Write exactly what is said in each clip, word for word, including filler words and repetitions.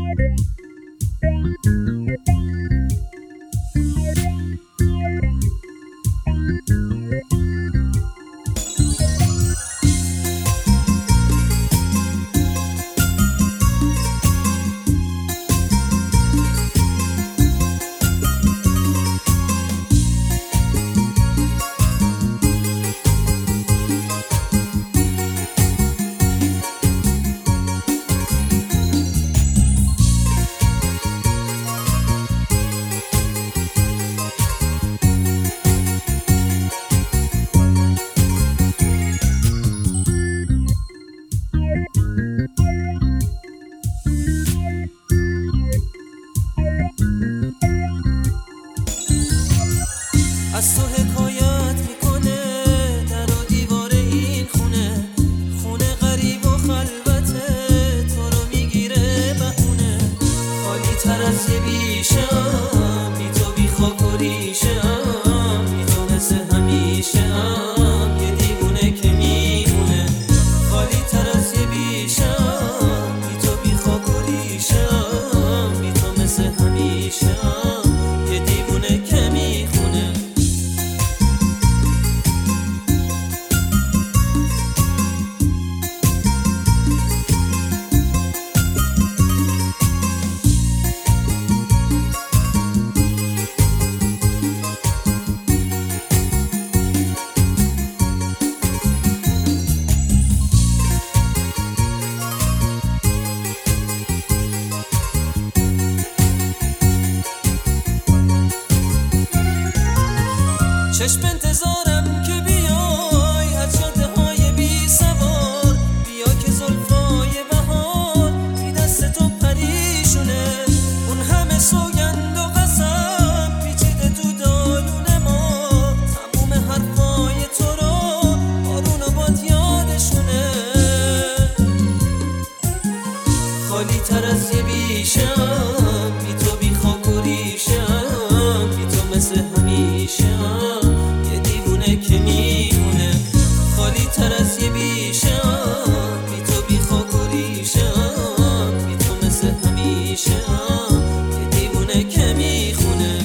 از تو حکایت میکنه در و دیوار این خونه، خونه غریب و خلوته، تو رو میگیره بهونه. خالی تر از یه بیشم، بی تو بی خاک و ریشم، بی تو مثل همیشم، یه دیوونه که میمونه. خالی تر از یه بیشم، بی تو بی خاک و ریشم، بی تو مثل همیشم، یه دیوونه که میخونه. چشم انتظارم که بیای از جاده های بی سوار، بیا که زلفای بهار بی دست تو پریشونه. اون همه سوگند و قسم پیچیده تو دالون ما، تموم حرفای تو رو بارون و باد یادشونه. خالی تر از یه بیشم، بی تو بی خاک و ریشم، بی تو مثل همیشم، که میمونه. خالی تر از یه بیشم، بی تو بی خاک و ریشم، بی تو مثل همیشم، یه دیوونه که میخونه.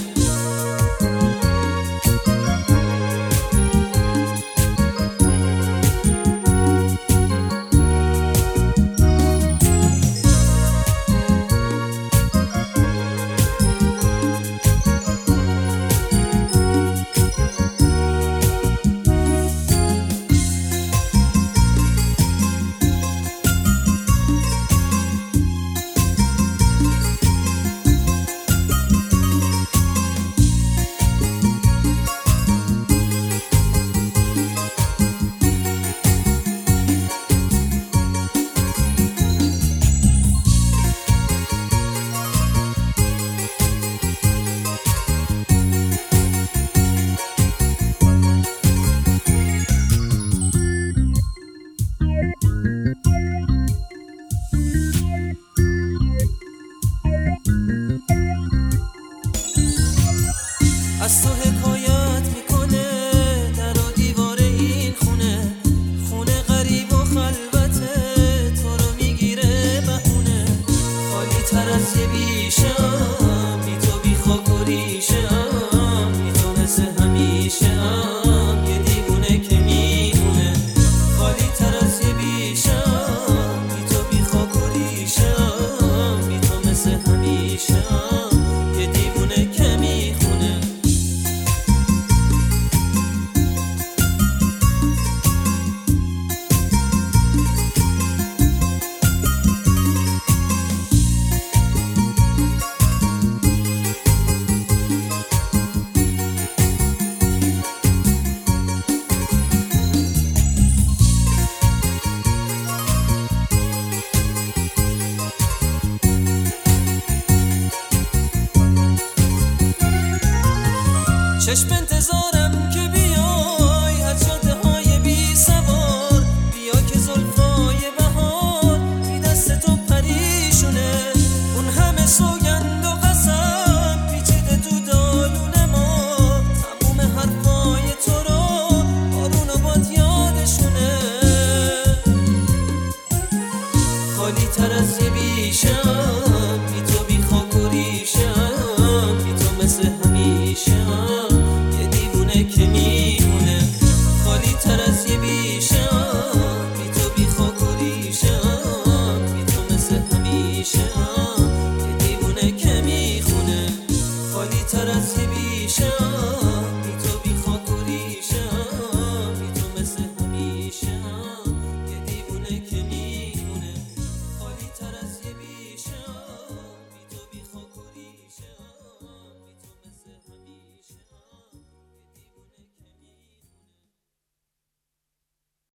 از تو حکایت میکنه در و دیوار این خونه، خونه غریب و خلوته، تو رو میگیره بهونه. خالی تر از یه بیشم، بی تو بی خاک و ریشم، بی تو مثل همیشم، یه دیوونه که میمونه. خالی تر از یه بیشم، بی تو بی خاک و ریشم، بی تو مثل همیشم، یه دیوونه که میخونه. چشم انتظارم که بیای از جاده های بی سوار، بیا که زلفای بهار بی دست تو پریشونه. اون همه سوگند و قسم پیچیده تو دالون ما، تموم حرفای تو رو بارون و باد یادشونه. خالی تر از یه بیشم، از